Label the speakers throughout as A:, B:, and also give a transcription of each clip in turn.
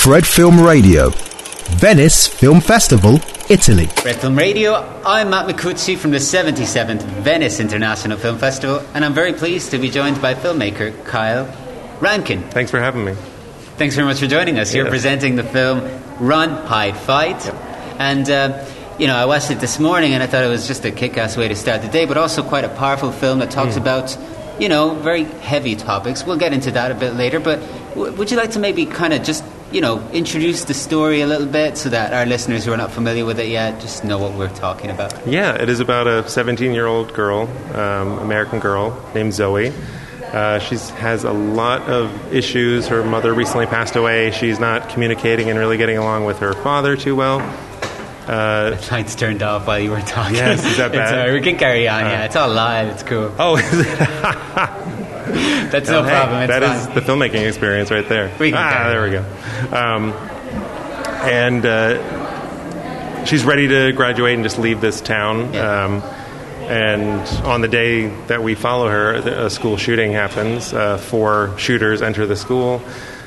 A: Red Film Radio, Venice Film Festival, Italy.
B: Red Film Radio, I'm Matt Micucci from the 77th Venice International Film Festival, and I'm very pleased to be joined by filmmaker Kyle Rankin.
C: Thanks for having me.
B: Thanks very much for joining us. You're presenting the film Run, Hide, Fight.
C: Yep.
B: And, I watched it this morning and I thought it was just a kick-ass way to start the day, but also quite a powerful film that talks about, very heavy topics. We'll get into that a bit later, but would you like to maybe kind of just, introduce the story a little bit so that our listeners who are not familiar with it yet just know what we're talking about?
C: Yeah, it is about a 17-year-old girl, American girl, named Zoe. She has a lot of issues. Her mother recently passed away. She's not communicating and really getting along with her father too well.
B: The lights turned off while you were talking.
C: Yes, is that bad?
B: We can carry on, it's all live, it's cool.
C: Oh, is it?
B: That's no problem, it's
C: That
B: fine.
C: is the filmmaking experience right there. There we go. She's ready to graduate and just leave this town.
B: Yeah.
C: And on the day that we follow her, a school shooting happens. 4 shooters enter the school.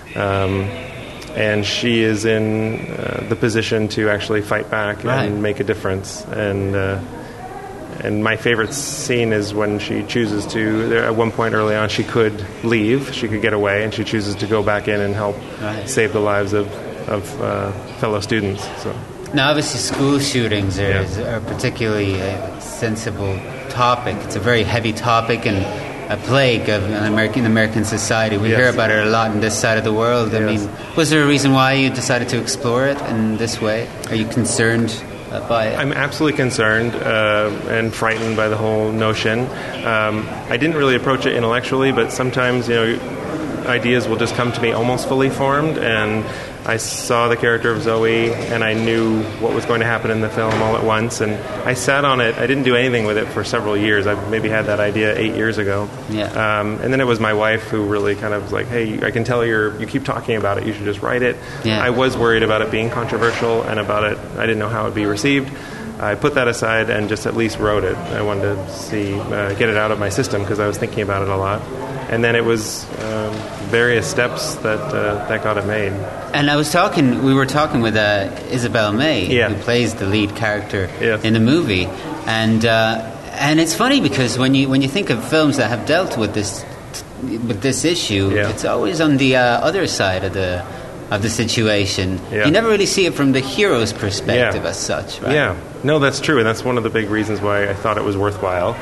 C: And she is in the position to actually fight back and make a difference. And my favorite scene is when she chooses to, at one point early on, she could leave, she could get away, and she chooses to go back in and help save the lives of fellow students. So.
B: Now, obviously, school shootings are particularly a sensible topic. It's a very heavy topic and a plague of American society. We hear about it a lot in this side of the world. I mean, was there a reason why you decided to explore it in this way? Are you concerned by it?
C: I'm absolutely concerned and frightened by the whole notion. I didn't really approach it intellectually, but sometimes, ideas will just come to me almost fully formed, and I saw the character of Zoe, and I knew what was going to happen in the film all at once, and I sat on it. I didn't do anything with it for several years. I maybe had that idea 8 years ago. And then it was my wife who really kind of was like, hey, I can tell you keep talking about it. You should just write it. I was worried about it being controversial and about it. I didn't know how it would be received. I put that aside and just at least wrote it. I wanted to get it out of my system because I was thinking about it a lot. And then it was various steps that got it made.
B: And we were talking with Isabel May, who plays the lead character in the movie. And it's funny because when you think of films that have dealt with this issue, it's always on the other side of the situation. You never really see it from the hero's perspective as such, right?
C: Yeah, no, that's true, and that's one of the big reasons why I thought it was worthwhile.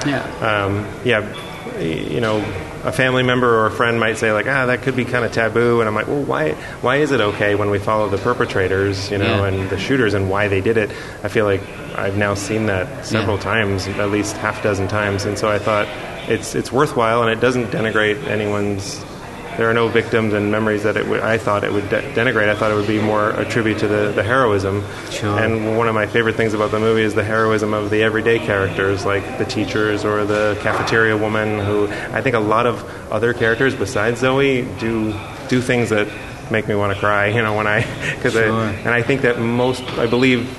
C: A family member or a friend might say, like, that could be kind of taboo, and I'm like, well, why is it okay when we follow the perpetrators, and the shooters and why they did it? I feel like I've now seen that several times, at least half a dozen times, and so I thought it's worthwhile, and it doesn't denigrate anyone's. There are no victims and memories that I thought it would denigrate. I thought it would be more a tribute to the heroism.
B: Sure.
C: And one of my favorite things about the movie is the heroism of the everyday characters, like the teachers or the cafeteria woman, who I think a lot of other characters besides Zoe do things that make me want to cry. I think that I believe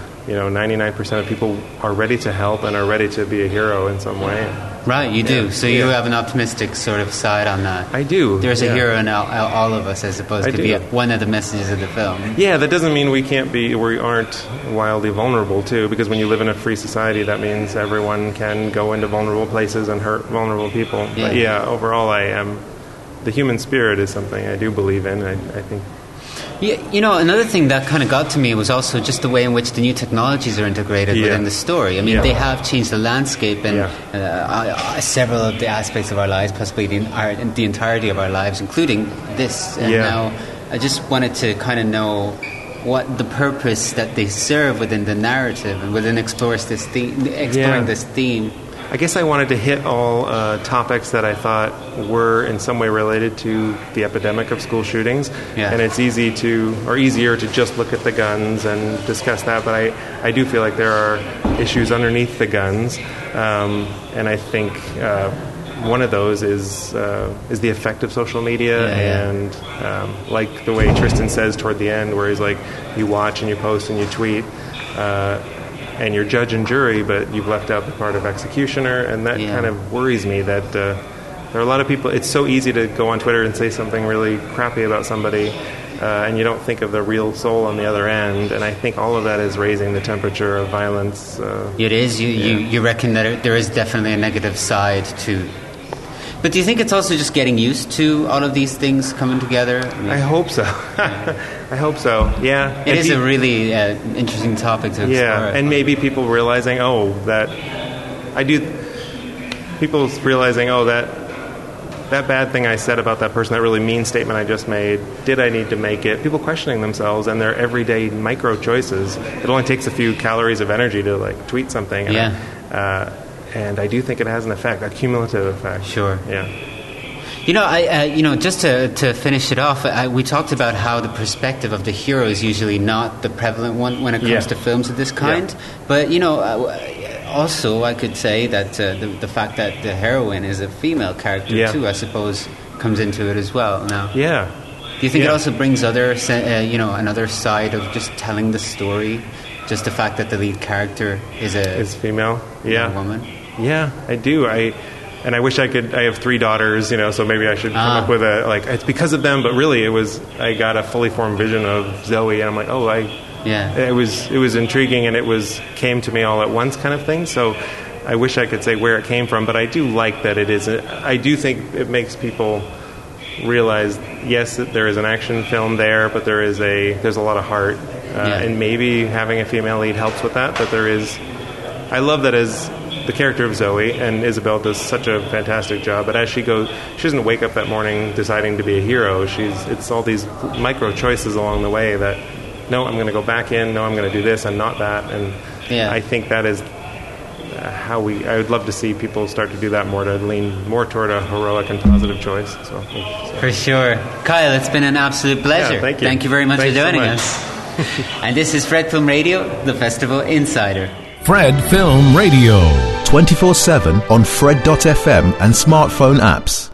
C: 99% of people are ready to help and are ready to be a hero in some way.
B: Right, you do. So you have an optimistic sort of side on that.
C: I do.
B: There's a hero in all of us, I suppose, could be one of the messages of the film.
C: Yeah, that doesn't mean we aren't wildly vulnerable, too, because when you live in a free society, that means everyone can go into vulnerable places and hurt vulnerable people.
B: Yeah.
C: But overall, the human spirit is something I do believe in, I think.
B: Yeah, another thing that kind of got to me was also just the way in which the new technologies are integrated within the story. I mean, they have changed the landscape and several of the aspects of our lives, possibly the entirety of our lives, including this. And now I just wanted to kind of know what the purpose that they serve within the narrative and within exploring this theme.
C: I guess I wanted to hit all topics that I thought were in some way related to the epidemic of school shootings. And it's easier to just look at the guns and discuss that, but I do feel like there are issues underneath the guns, and I think one of those is the effect of social media, and like the way Tristan says toward the end, where he's like, you watch and you post and you tweet, and you're judge and jury, but you've left out the part of executioner, and that kind of worries me that there are a lot of people. It's so easy to go on Twitter and say something really crappy about somebody, and you don't think of the real soul on the other end. And I think all of that is raising the temperature of violence.
B: It is. You reckon that there is definitely a negative side to. But do you think it's also just getting used to all of these things coming together?
C: I hope so. I hope so. Yeah.
B: It is a really interesting topic to explore.
C: Yeah, and maybe people realizing, people realizing, that bad thing I said about that person, that really mean statement I just made, did I need to make it? People questioning themselves and their everyday micro choices. It only takes a few calories of energy to like tweet something. And I do think it has an effect, a cumulative effect.
B: Sure.
C: Yeah.
B: Just to finish it off, we talked about how the perspective of the hero is usually not the prevalent one when it comes to films of this kind. Yeah. But, also I could say that the fact that the heroine is a female character, too, I suppose, comes into it as well now.
C: Yeah.
B: Do you think it also brings another side of just telling the story? Just the fact that the lead character is
C: female? Yeah.
B: A woman?
C: Yeah, I do. I wish I could. I have 3 daughters, so maybe I should come up with it's because of them. But really, I got a fully formed vision of Zoe, and I'm like, it was intriguing, and it came to me all at once, kind of thing. So I wish I could say where it came from, but I do like that it is. I do think it makes people realize, yes, that there is an action film there, but there's a lot of heart, and maybe having a female lead helps with that. But there is. I love that as the character of Zoe, and Isabel does such a fantastic job, but as she goes, she doesn't wake up that morning deciding to be a hero. It's all these micro choices along the way that, no, I'm going to go back in, no, I'm going to do this and not that, and I think that is I would love to see people start to do that more, to lean more toward a heroic and positive choice. So.
B: For sure. Kyle, it's been an absolute pleasure.
C: Yeah, thank you.
B: Thank you very much for joining us. And this is Fred Film Radio, the Festival Insider.
A: Fred Film Radio. 24/7 on Fred.fm and smartphone apps.